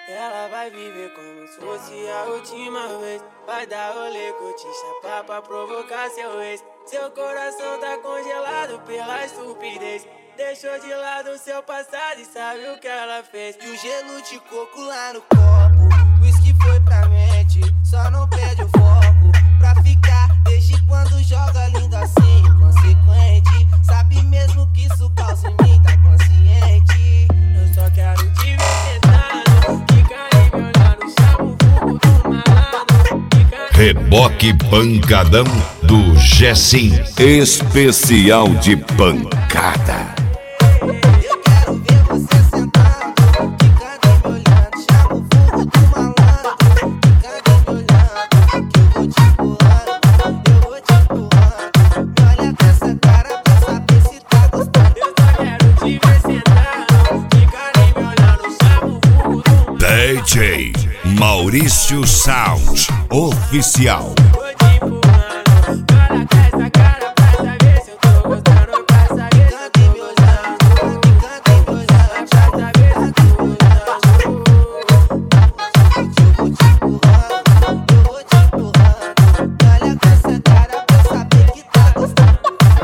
Ela vai viver como se fosse a última vez. Vai dar rolê, curtir, chapar pra provocar seu ex. Seu coração tá congelado pela estupidez. Deixou de lado seu passado e sabe o que ela fez. E o gelo de coco lá no copo, whisky foi pra mente, só não perde o foco. Pra ficar, desde quando joga lindo assim, inconsequente. Sabe mesmo que isso causa em mim, tá consciente. Eu só quero te ver sentado, fica aí me olhando, chama o vulgo do malandro. Reboque pancadão do Jessim, especial de pancada. Eu quero ver você sentado, fica aí me olhando, chama o vulgo do malandro. Fica aí me olhando, que eu vou te empurrando, eu vou te empurrando. Me olha com essa cara pra saber se tá gostando. Eu só quero te ver sentado, fica aí me olhando, chama o vulgo do malandro. DJ Maurício Sound Oficial. Vou te empurrando, olha com essa cara pra saber se eu tô gostando. Pra saber se eu tô gostando, pra saber se eu tô gostando. Eu vou te empurrando, me olha com essa cara pra saber que tá gostando.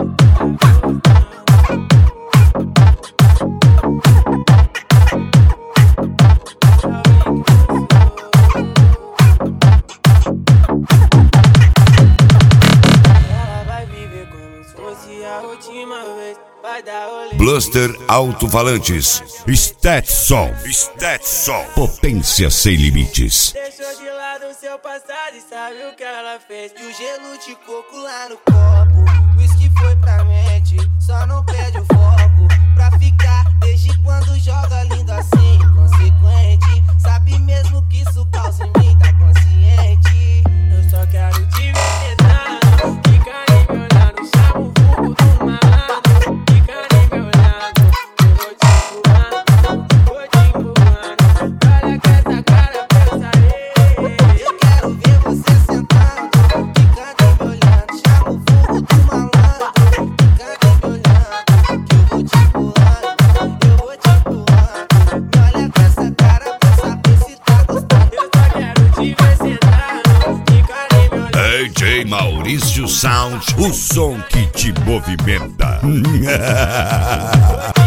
Ela vai viver como se fosse a última vez. Vai dar rolê. Bluster Alto-Falantes, Stetson, potência sem limites. Deixou de lado seu passado e sabe o que ela fez. E o gelo de coco lá no copo, whisky foi pra mente, só não perde o foco. Pra ficar, desde quando joga lindo assim, inconsequente. Sabe mesmo que isso causa em mim, tá consciente. Eu só quero te ver sentado, fica aí me olhando, chama o vulgo do malandro. Fica aí me olhando, eu vou te empurrando, vou te empurrando. Olha com essa cara pra eu saber. Eu quero ver você sentado, fica aí me olhando, chama o vulgo do malandro. Fica aí me olhando, que eu vou te empurrando, eu vou te empurrando. Me olha com essa cara pra saber se tá gostando. Eu só quero te ver sentado, fica aí me olhando. DJ Maurício Sound, o som que te movimenta.